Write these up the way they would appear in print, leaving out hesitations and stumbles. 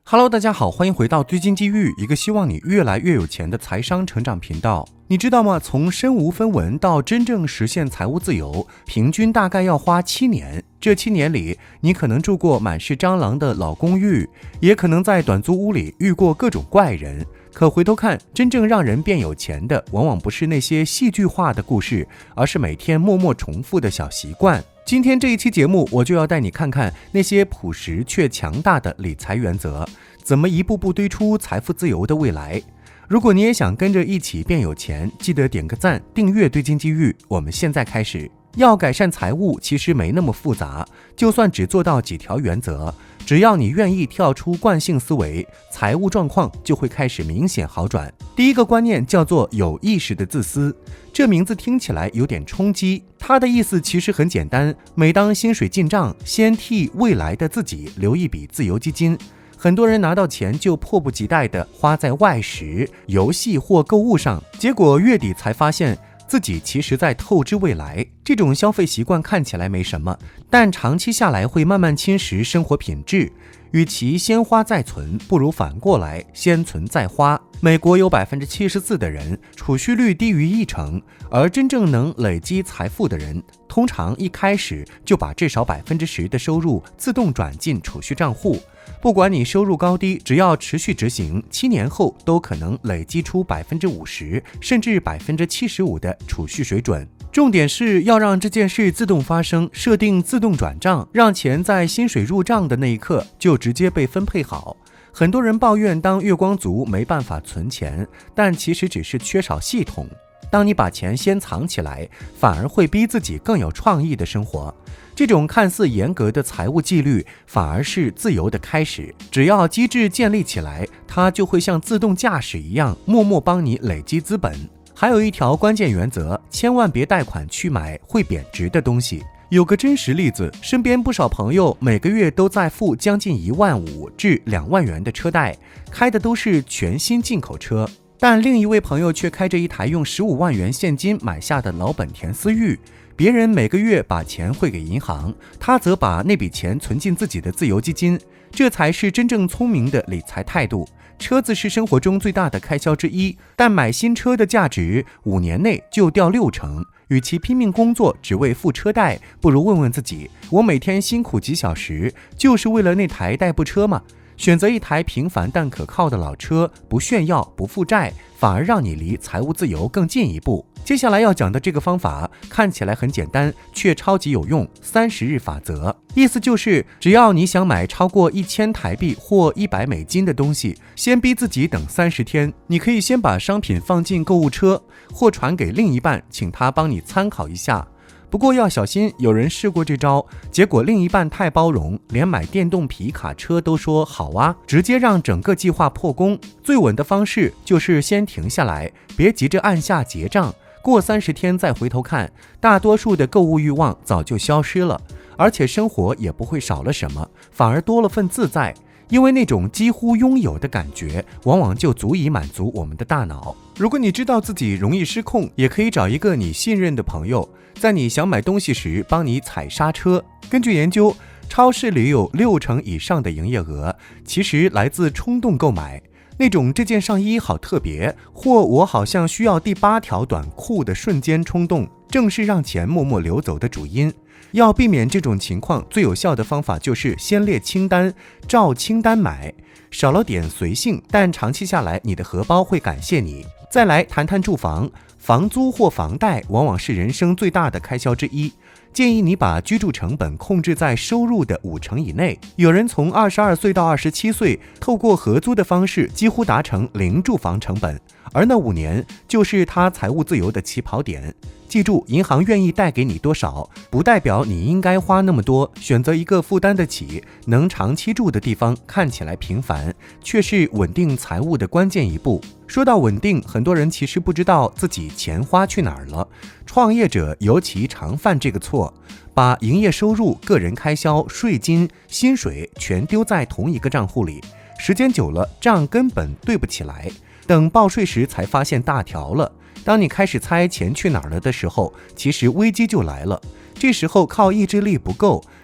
Hello， 大家好，欢迎回到堆金机遇，一个希望你越来越有钱的财商成长频道。你知道吗？从身无分文到真正实现财务自由，平均大概要花7年。这7年里，你可能住过满是蟑螂的老公寓，也可能在短租屋里遇过各种怪人。可回头看，真正让人变有钱的，往往不是那些戏剧化的故事，而是每天默默重复的小习惯。今天这一期节目，我就要带你看看那些朴实却强大的理财原则，怎么一步步堆出财富自由的未来。如果你也想跟着一起变有钱，记得点个赞，订阅堆金机遇。我们现在开始。要改善财务其实没那么复杂，就算只做到几条原则，只要你愿意跳出惯性思维，财务状况就会开始明显好转。第一个观念叫做有意识的自私，这名字听起来有点冲击，它的意思其实很简单，每当薪水进账，先替未来的自己留一笔自由基金。很多人拿到钱就迫不及待地花在外食、游戏或购物上，结果月底才发现自己其实在透支未来。这种消费习惯看起来没什么，但长期下来会慢慢侵蚀生活品质。与其先花再存，不如反过来先存再花。美国有 74% 的人储蓄率低于1%，而真正能累积财富的人，通常一开始就把至少 10% 的收入自动转进储蓄账户。不管你收入高低，只要持续执行，7年后都可能累积出 50%甚至 75% 的储蓄水准。重点是要让这件事自动发生，设定自动转账，让钱在薪水入账的那一刻就直接被分配好。很多人抱怨当月光族没办法存钱，但其实只是缺少系统。当你把钱先藏起来，反而会逼自己更有创意的生活。这种看似严格的财务纪律，反而是自由的开始。只要机制建立起来，它就会像自动驾驶一样，默默帮你累积资本。还有一条关键原则，千万别贷款去买会贬值的东西。有个真实例子，身边不少朋友每个月都在付将近15000至2万元的车贷，开的都是全新进口车。但另一位朋友却开着一台用15万元现金买下的老本田思域，别人每个月把钱汇给银行，他则把那笔钱存进自己的自由基金，这才是真正聪明的理财态度。车子是生活中最大的开销之一，但买新车的价值5年内就掉60%。与其拼命工作只为付车贷，不如问问自己，我每天辛苦几小时，就是为了那台代步车吗？选择一台平凡但可靠的老车，不炫耀不负债，反而让你离财务自由更近一步。接下来要讲的这个方法看起来很简单，却超级有用，30日法则。意思就是只要你想买超过1000台币或100美金的东西，先逼自己等30天。你可以先把商品放进购物车，或传给另一半，请他帮你参考一下。不过要小心，有人试过这招，结果另一半太包容，连买电动皮卡车都说好啊，直接让整个计划破功。最稳的方式就是先停下来，别急着按下结账，过30天再回头看，大多数的购物欲望早就消失了，而且生活也不会少了什么，反而多了份自在。因为那种几乎拥有的感觉，往往就足以满足我们的大脑。如果你知道自己容易失控，也可以找一个你信任的朋友，在你想买东西时帮你踩刹车。根据研究，超市里有60%以上的营业额其实来自冲动购买。那种这件上衣好特别，或我好像需要第8条短裤的瞬间冲动，正是让钱默默流走的主因。要避免这种情况，最有效的方法就是先列清单，照清单买，少了点随性，但长期下来你的荷包会感谢你。再来谈谈住房，房租或房贷往往是人生最大的开销之一，建议你把居住成本控制在收入的50%以内。有人从22岁到27岁，透过合租的方式几乎达成零住房成本，而那5年就是他财务自由的起跑点。记住，银行愿意贷给你多少，不代表你应该花那么多。选择一个负担得起、能长期住的地方，看起来平凡，却是稳定财务的关键一步。说到稳定，很多人其实不知道自己钱花去哪儿了。创业者尤其常犯这个错，把营业收入、个人开销、税金、薪水全丢在同一个账户里，时间久了，账根本对不起来。等报税时才发现大条了。当你开始猜钱去哪儿了的时候，其实危机就来了。这时候靠意志力不够，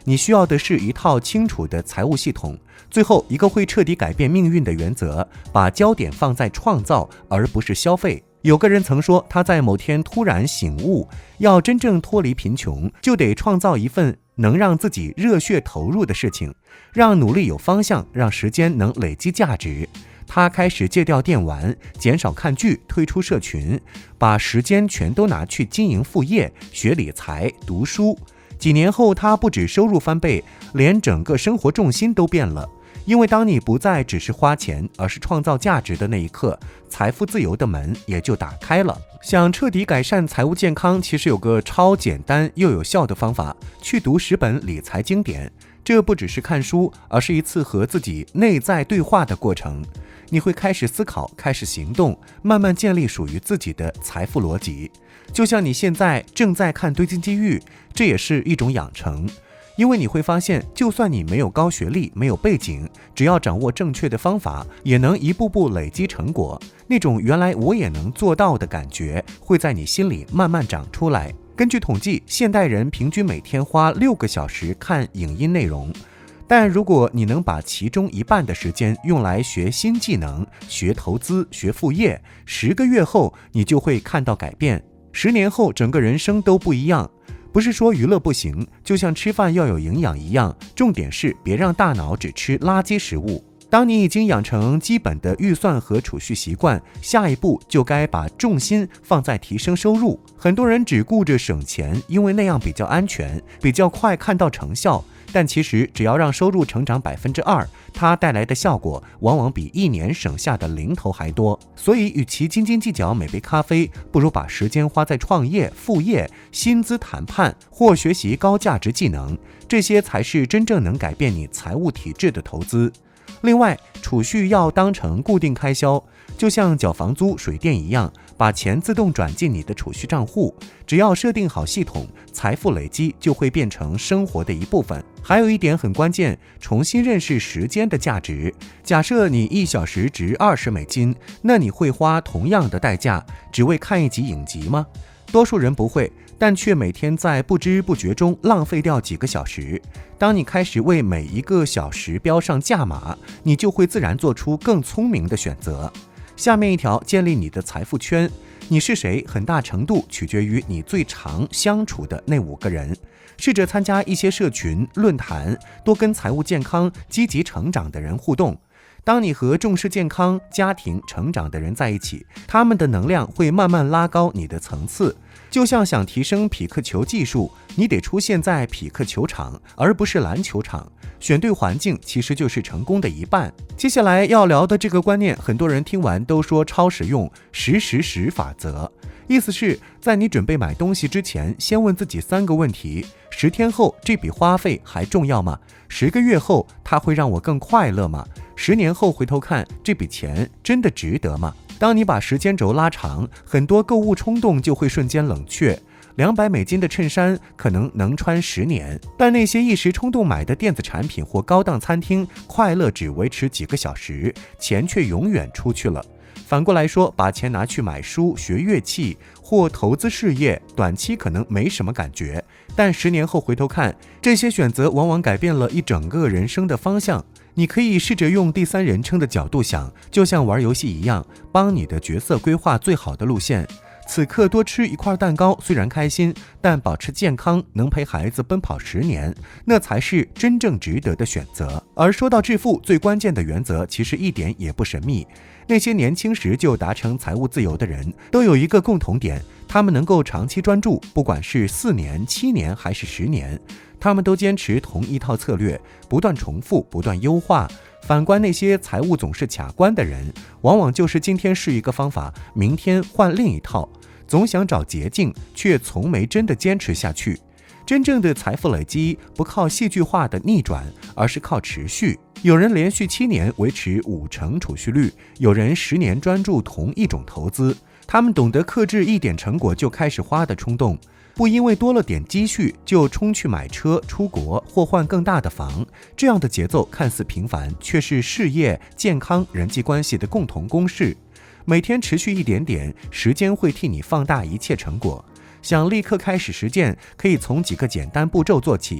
你需要的是一套清楚的财务系统。最后一个会彻底改变命运的原则，把焦点放在创造，而不是消费。有个人曾说，他在某天突然醒悟，要真正脱离贫穷，就得创造一份能让自己热血投入的事情，让努力有方向，让时间能累积价值。他开始戒掉电玩，减少看剧，退出社群，把时间全都拿去经营副业，学理财，读书。几年后，他不止收入翻倍，连整个生活重心都变了。因为当你不再只是花钱，而是创造价值的那一刻，财富自由的门也就打开了。想彻底改善财务健康，其实有个超简单又有效的方法，去读10本理财经典。这不只是看书，而是一次和自己内在对话的过程。你会开始思考，开始行动，慢慢建立属于自己的财富逻辑。就像你现在正在看堆金机遇，这也是一种养成。因为你会发现，就算你没有高学历，没有背景，只要掌握正确的方法，也能一步步累积成果。那种原来我也能做到的感觉，会在你心里慢慢长出来。根据统计，现代人平均每天花6个小时看影音内容，但如果你能把其中一半的时间用来学新技能、学投资、学副业，10个月后你就会看到改变。10年后，整个人生都不一样。不是说娱乐不行，就像吃饭要有营养一样，重点是别让大脑只吃垃圾食物。当你已经养成基本的预算和储蓄习惯，下一步就该把重心放在提升收入。很多人只顾着省钱，因为那样比较安全，比较快看到成效。但其实只要让收入成长2%，它带来的效果往往比1年省下的零头还多。所以与其斤斤计较每杯咖啡，不如把时间花在创业、副业、薪资谈判或学习高价值技能，这些才是真正能改变你财务体制的投资。另外，储蓄要当成固定开销，就像缴房租、水电一样，把钱自动转进你的储蓄账户。只要设定好系统，财富累积就会变成生活的一部分。还有一点很关键，重新认识时间的价值。假设你1小时值$20，那你会花同样的代价，只为看一集影集吗？多数人不会，但却每天在不知不觉中浪费掉几个小时。当你开始为每一个小时标上价码，你就会自然做出更聪明的选择。下面一条，建立你的财富圈。你是谁，很大程度取决于你最常相处的那5个人。试着参加一些社群、论坛，多跟财务健康、积极成长的人互动。当你和重视健康、家庭、成长的人在一起，他们的能量会慢慢拉高你的层次。就像想提升匹克球技术，你得出现在匹克球场，而不是篮球场。选对环境其实就是成功的一半。接下来要聊的这个观念，很多人听完都说超实用，10-10-10法则。意思是在你准备买东西之前，先问自己3个问题：10天后这笔花费还重要吗？10个月后它会让我更快乐吗？10年后回头看，这笔钱真的值得吗？当你把时间轴拉长，很多购物冲动就会瞬间冷却。$200的衬衫可能能穿10年，但那些一时冲动买的电子产品或高档餐厅，快乐只维持几个小时，钱却永远出去了。反过来说，把钱拿去买书、学乐器或投资事业，短期可能没什么感觉，但10年后回头看，这些选择往往改变了一整个人生的方向。你可以试着用第3人称的角度想，就像玩游戏一样，帮你的角色规划最好的路线。此刻多吃一块蛋糕虽然开心，但保持健康，能陪孩子奔跑10年，那才是真正值得的选择。而说到致富，最关键的原则其实一点也不神秘。那些年轻时就达成财务自由的人，都有一个共同点，他们能够长期专注，不管是4年、7年还是10年，他们都坚持同一套策略，不断重复，不断优化。反观那些财务总是卡关的人，往往就是今天试一个方法，明天换另一套，总想找捷径，却从没真的坚持下去。真正的财富累积不靠戏剧化的逆转，而是靠持续。有人连续7年维持50%储蓄率，有人10年专注同一种投资。他们懂得克制一点成果就开始花的冲动，不因为多了点积蓄就冲去买车、出国或换更大的房。这样的节奏看似平凡，却是事业、健康、人际关系的共同公式。每天持续一点点，时间会替你放大一切成果。想立刻开始实践，可以从几个简单步骤做起。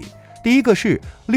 第一个是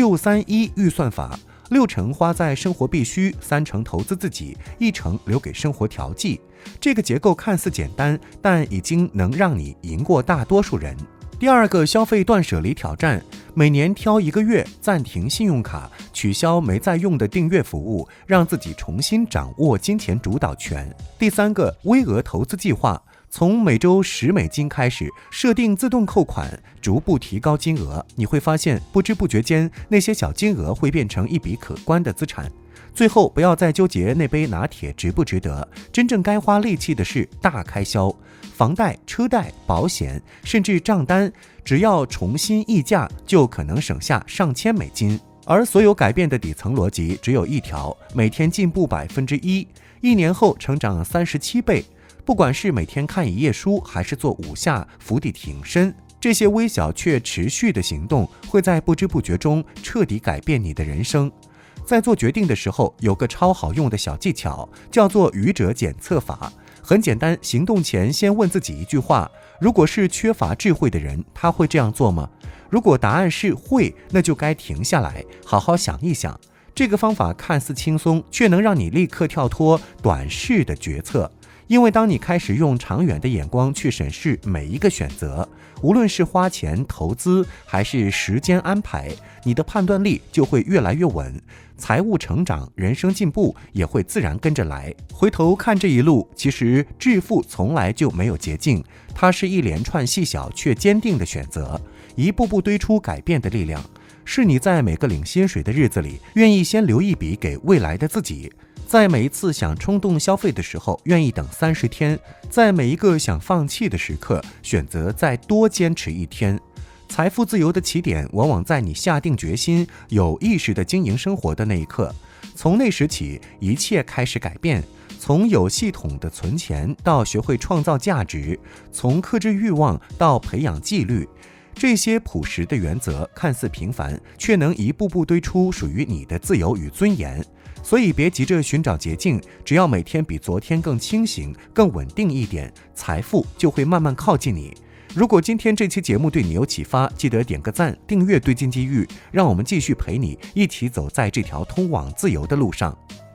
631预算法，60%花在生活必需，30%投资自己，1%留给生活调剂。这个结构看似简单，但已经能让你赢过大多数人。第二个消费断舍离挑战，每年挑1个月暂停信用卡，取消没在用的订阅服务，让自己重新掌握金钱主导权。第三个微额投资计划，从每周$10开始，设定自动扣款，逐步提高金额，你会发现不知不觉间，那些小金额会变成一笔可观的资产。最后，不要再纠结那杯拿铁值不值得，真正该花力气的是大开销，房贷、车贷、保险，甚至账单，只要重新议价，就可能省下上千美金。而所有改变的底层逻辑只有一条：每天进步1%，1年后成长37倍。不管是每天看1页书，还是做5下伏地挺身，这些微小却持续的行动，会在不知不觉中彻底改变你的人生。在做决定的时候，有个超好用的小技巧，叫做愚者检测法。很简单，行动前先问自己一句话：如果是缺乏智慧的人，他会这样做吗？如果答案是会，那就该停下来，好好想一想。这个方法看似轻松，却能让你立刻跳脱短视的决策。因为当你开始用长远的眼光去审视每一个选择，无论是花钱投资还是时间安排，你的判断力就会越来越稳，财务成长、人生进步也会自然跟着来。回头看这一路，其实致富从来就没有捷径，它是一连串细小却坚定的选择，一步步堆出改变的力量。是你在每个领薪水的日子里，愿意先留一笔给未来的自己，在每一次想冲动消费的时候，愿意等30天，在每一个想放弃的时刻，选择再多坚持1天。财富自由的起点，往往在你下定决心、有意识地经营生活的那一刻。从那时起，一切开始改变。从有系统的存钱，到学会创造价值；从克制欲望，到培养纪律。这些朴实的原则看似平凡，却能一步步堆出属于你的自由与尊严。所以别急着寻找捷径，只要每天比昨天更清醒、更稳定一点，财富就会慢慢靠近你。如果今天这期节目对你有启发，记得点个赞，订阅对金机遇，让我们继续陪你一起走在这条通往自由的路上。